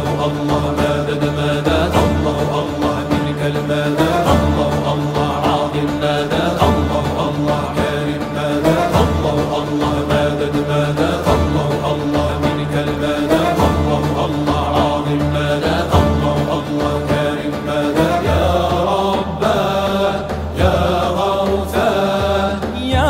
الله مدد مدد الله الله منك المدد الله الله عظيم مدد الله الله كريم مدد الله الله مدد مدد الله الله منك المدد الله الله عظيم مدد الله الله كريم مدد يا رب يا غوثا يا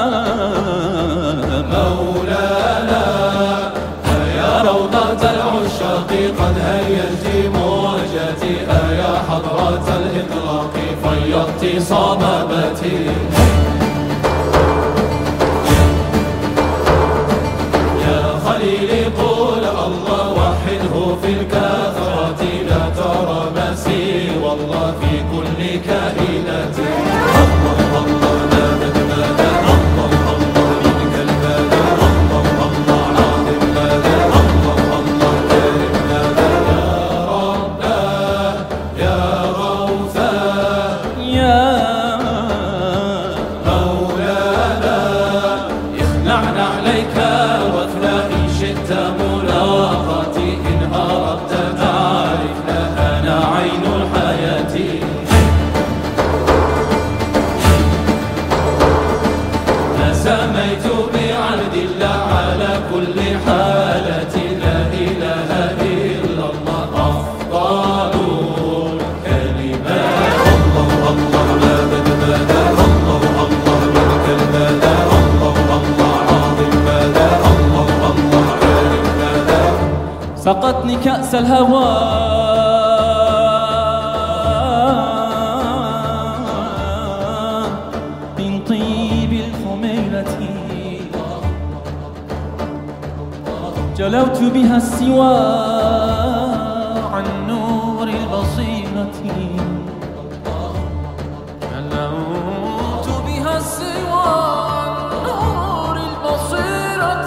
مولانا يا روضة العشاق قد هيجت موجتي يا حضرة الإطلاق فيضت صبابتي يا خليلي قول الله وحده في الكثرة لا ترى مسي والله في كل كائنتي الله الله مدد مدد الله الله منك المدد الله الله عظيم مدد الله الله كريم مدد يا رب يا غوثا يا مولانا اخلعنا عليك واثنى إن شئت ملاقاتي إن أردت تعرفنا أنا عين الحياة سميت بعهد الله على كل حالة لا إله إلا الله أفضل كلمات الله الله مدد مدد الله الله منك المدد الله الله عظيم مدد الله الله كريم مدد سقتني كأس الهوى من طيب الخميلة جلوت بها السوى عن نور البصيرة جلوت بها السوى عن نور البصيرة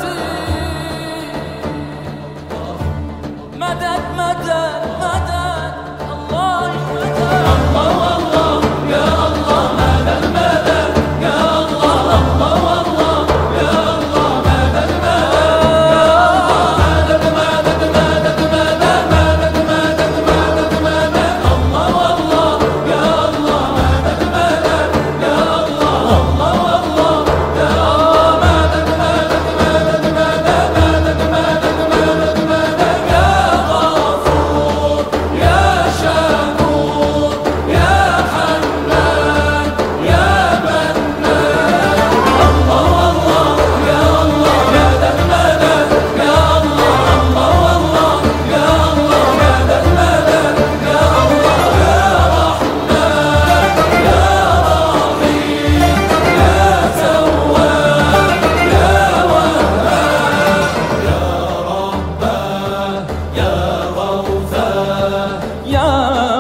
مدد مدد مدد الله مدد الله الله يا الله مدد مدد يا الله الله الله يا الله مدد مدد مدد مدد مدد مدد مدد مدد مدد الله الله يا الله مدد مدد يا الله الله الله يا مدد مدد مدد مدد مدد مدد مدد يا غفور يا شكور يا حنان يا منان الله الله يا الله مدد مدد يا الله الله الله يا الله مدد مدد يا الله يا رحمن يا رحيم يا تواب يا وهاب يا رب يا غوثا يا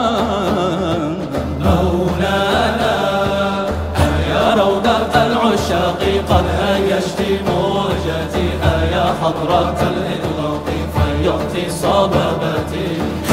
مولانا يا روضة العشاق قد هيجت موجتي يا حضرة الإطلاق فيضت صبابتي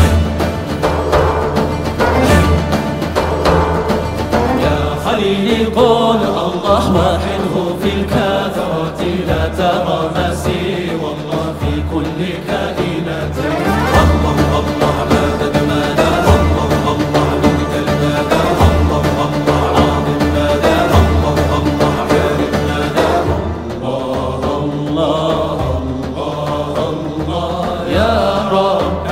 يا خليلي قول الله وحده في الكثرة لا ترى مسي والله في كل كائنتي الله الله مدد مدد الله الله منك المدد الله الله عظيم مدد الله الله كريم مدد الله الله الله الله يا رب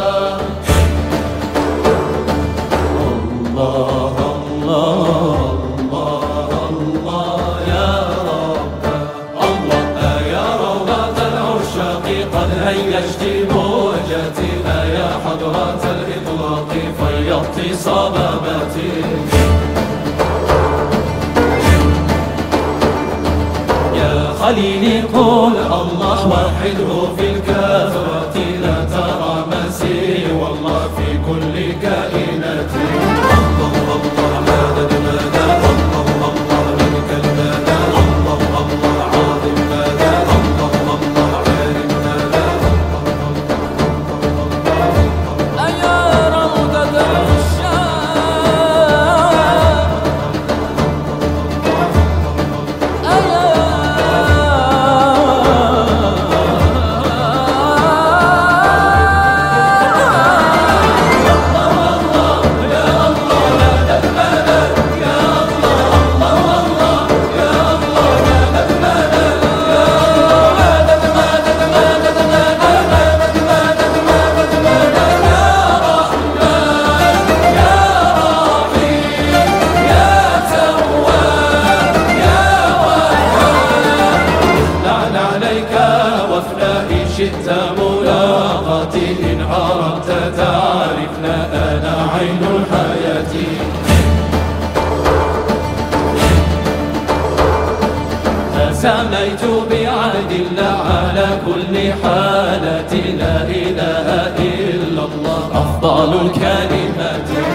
الله الله الله الله يا رب الله يا روضة العشاق قد هيجت موجتي يا حضرة الإطلاق فيضت صبابتي يا خليلي قول الله وحده في الكثرة لا ترى مسي والله في كل كائنتي الله الله مدد مدد الله الله منك المدد الله الله عظيم مدد الله الله كريم مدد أيا روضة العشاق أيا حضرتي إن عرفت تعرفنا أنا عين الحياة. تساميت بعهد الله على كل حالة لا إله إلا الله أفضل الكلمات.